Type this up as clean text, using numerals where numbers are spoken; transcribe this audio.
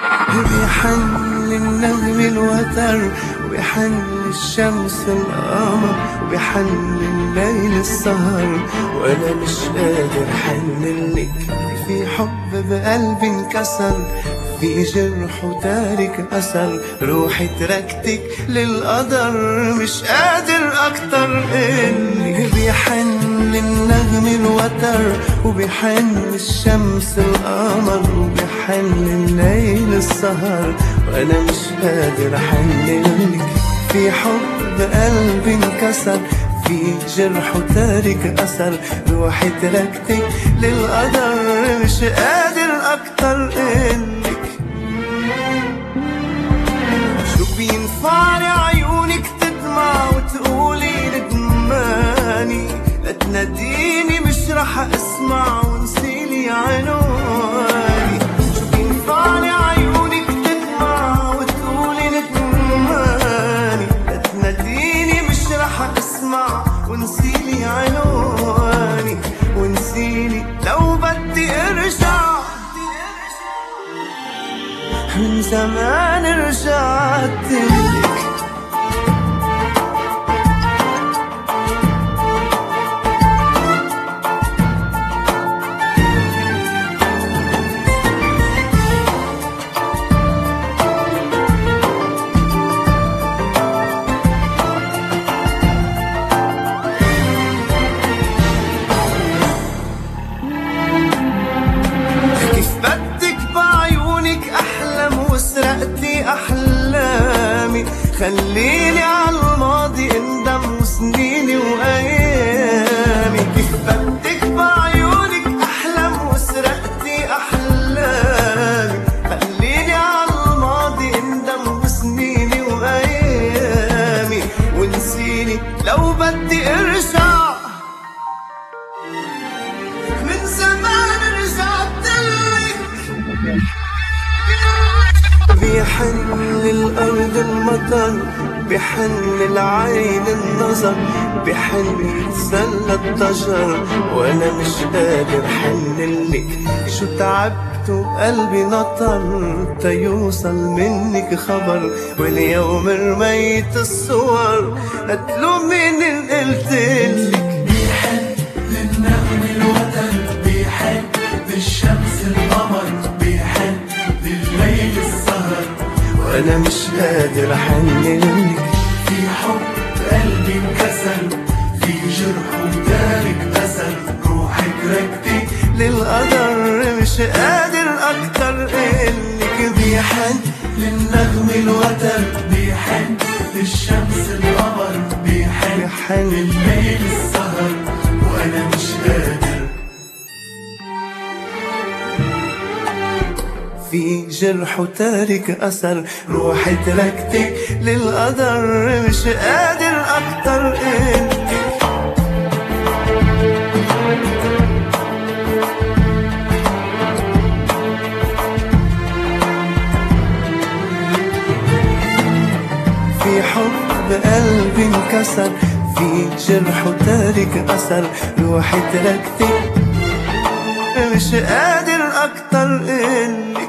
بيحن النغم الوتر، وبيحن الشمس القمر، وبيحن الليل السهر، وانا مش قادر حنلك. في حب بقلبي انكسر، في جرح وتارك أثر، روحي تركتك للقدر، مش قادر أكتر إنك. بيحن النغم الوتر، وبيحن الشمس القمر، وبيحن الليل السهر، وأنا مش قادر أحنلك. في حب قلبي انكسر، في جرح وتارك أثر، روحي تركتك للقدر، مش قادر أكتر إنك. شو بينفعني عيونك تدمع وتقولي ندماني، لا تناديني مش رح اسمع ونسيلي عنواني. شو بينفعني عيونك تدمع وتقولي ندماني، لا تناديني مش رح اسمع ونسيلي عنواني، ونسيلي لو بدي ارجع من زمان رجعت لك. سرقتي أحلامي، خليني عالماضي اندم وسنيني وأيامي. كيف بدك بعيونك أحلم وسرقتي أحلامي، خليني عالماضي اندم وسنيني وأيامي، ونسيني لو بدي ارجع من زمان رجعت لك. بيحن للأرض المطر، بيحن العين النظر، بيحن يتسلى الضجر، وانا مش قادر حنلك. شو تعبت وقلبي نطر تيوصل منك خبر، واليوم رميت الصور هتلوميني إن قلتلك. بيحن للنغم الوتر، بيحن للشمس القمر، بيحن لليل السهر، وانا مش قادر احنلك. في حب قلبي انكسر، في جرح وتارك اثر، روحك ركتك للقدر، مش قادر اكتر انك. بيحن للنغم الوتر، بيحن للشمس القمر، بيحن لليل السهر، وانا مش قادر. في جرح وتارك أثر، روحي تركتك للقدر، مش قادر أكتر إنك. في حب قلبي انكسر، في جرح وتارك أثر، روحي تركتك مش قادر أكتر إنك.